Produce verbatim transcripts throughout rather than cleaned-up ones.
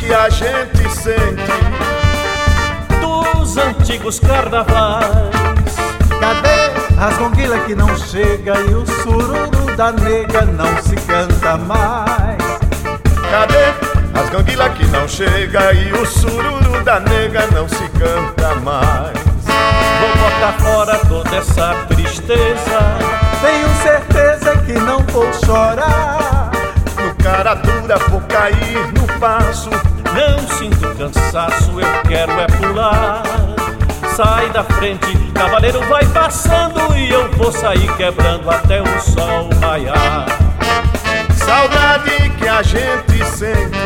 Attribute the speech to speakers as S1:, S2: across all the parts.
S1: que a gente sente
S2: dos antigos carnavais.
S3: Cadê as gonguilhas que não chega e o sururu da nega não se canta mais?
S1: Cadê as ganguila que não chega e o sururu da nega não se canta mais?
S2: Vou botar fora toda essa tristeza,
S3: Tenho certeza que não vou chorar.
S1: No cara dura vou cair no passo,
S2: não sinto cansaço, eu quero é pular. Sai da frente, cavaleiro vai passando e eu vou sair quebrando até o sol raiar.
S1: saudade que a gente sente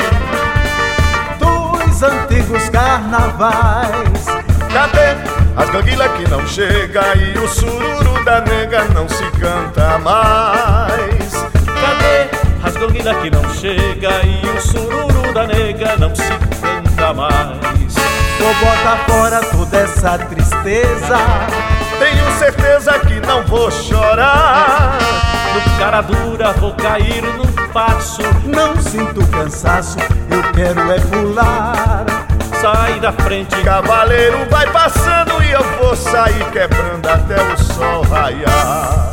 S3: Dos antigos carnavais.
S1: Cadê as ganguila que não chega e o sururu da nega não se canta mais?
S2: Cadê as ganguila que não chega e o sururu da nega não se canta mais?
S3: Vou botar fora toda essa tristeza.
S1: Tenho certeza que não vou chorar.
S2: No cara dura vou cair num passo,
S3: Não sinto cansaço, eu quero é pular.
S2: sai da frente,
S1: Cavaleiro vai passando e eu vou sair quebrando até o sol raiar.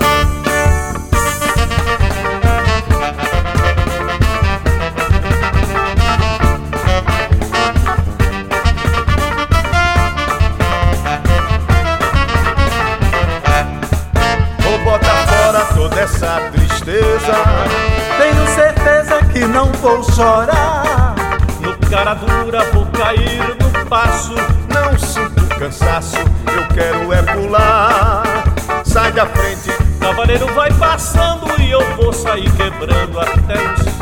S1: Vou botar fora toda essa tristeza.
S3: Tenho certeza que não vou chorar.
S2: no cara dura vou cair no passo.
S1: Não sinto cansaço, eu quero é pular. Sai da frente,
S2: Cavaleiro vai passando e eu vou sair quebrando até o